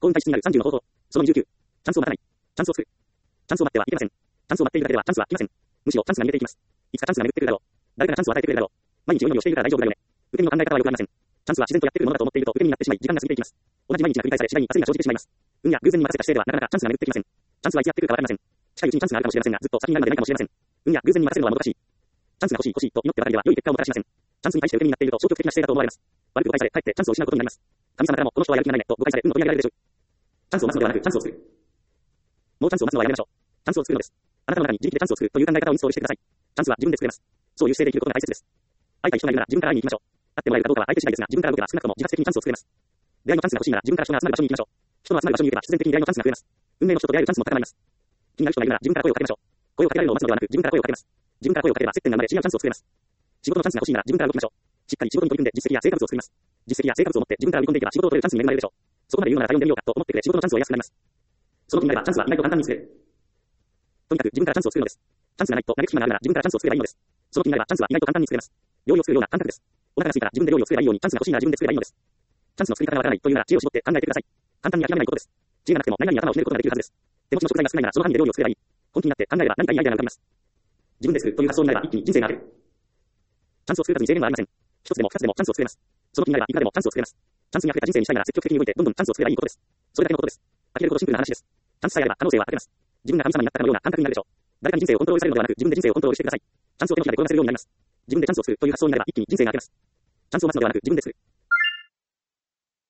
に体質になる30の方法。その29。チャンスを待たない。チャンスを作る。チャンスを待ってはいけません。チャンスを待っているだけではチャンスは来ません。むしろチャンスが逃げていきます。いつかチャンスが巡ってくるだろう。誰かがチャンスを与えてくれるだろう。毎日お祈りをしているから大丈夫だよね。受け身の考え方はよくありません。チャンスは自然とやってくるものだと思っていると受け身になってしまい、時間が過ぎていきます。同じ毎日が繰り返され、次第に焦りが生じてしまいます。運や偶然に任せた姿勢ではなかなかチャンスが巡ってきません。チャンスはいつやってくるかわかりません。近いうちにチャンスがあるかもしれませんが、ずっと先になるまでないかもしれません。運や偶然に任せるのはもどかしい。チャンスが欲しい欲しいと祈ってばかりでは良い結果をもたらしません。チャンスに対して受け身になっていると消極的な姿勢だと思われます。悪く誤解され、かえってチャンスを失うことになります。神様からもこの人はやる気がないねと誤解され、運を取り上げられるでしょう。チャンスを待つのではなくチャンスを作る。もうチャンスを待つのはやめましょう。チャンスを作るのです。あなたの中に自力でチャンスを作るという考え方をインストールしてください。チャンスは自分で作れます。そういう姿勢で生きることが大切です。会いたい人がいるなら自分から会いに行きましょう。会ってもらえるかどうかは相手次第ですが、自分から動けば少なくとも自発的にチャンスを作れます。出会いのチャンスが欲しいなら自分から人が集まる場所に行きましょう。人の集まる場所に行けば必然的に出会いのチャンスが増えます。運命の人と出会えるチャンスも高まります。気になる人がいるなら自分から声をかけましょう。声をかけられるのを待つのではなく自分から声をかけます。自分から声をかければ接点が生まれ違うチャンスを作れます。仕事のチャンスが欲しいなら自分から動きましょう。しっかり仕事に取り組んで実績や生活を作ります。実績や生活を持って自分から売り込んでいけば仕事を取れるチャンスに恵まれるでしょう。そこまで言うのなら頼んでみようかと思ってくれ仕事のチャンスを得やすくなります。その気になればチャンスは意外と簡単に作れる。とにかく自分からチャンスを作るのです。チャンスがないと嘆く暇があるなら自分からチャンスを作ればいいのです。その気になればチャンスは意外と簡単に作れます。料理を作るような感覚です。お腹が空いたら自分で料理を作ればいいようにチャンスが欲しいなら自分で作ればいいのです。チャンスの作り方がわからないというなら知恵を絞って考えてください。簡単に諦めないことです。知恵がなくても何々に頭をひねることができるはずです。手持ちの食材が少ないならその範囲で料理を作ればいい。本気になって考えれば何かいいアイデアが浮かびます。自分で作るという発想になれば一気に人生が上がる。チャンスを作る数に制限はありません。一つでも二つでもチャンスを作れます。その気になればいくらでもチャンスを作れます。チャンスに溢れた人生にしたいなら積極的に動いてどんどんチャンスを作ればいいことです。それだけのことです。呆れるほどシンプルな話です。チャンスさえあれば可能性はあります。自分が神様になったかのような感覚になるでしょう。誰かに人生をコントロールされるのではなく自分で人生をコントロールしてください。チャンスを手のひらで転がせるようになります。自分でチャンスを作るという発想になれば一気に人生が明けます。チャンスを待つのではなく自分で作る。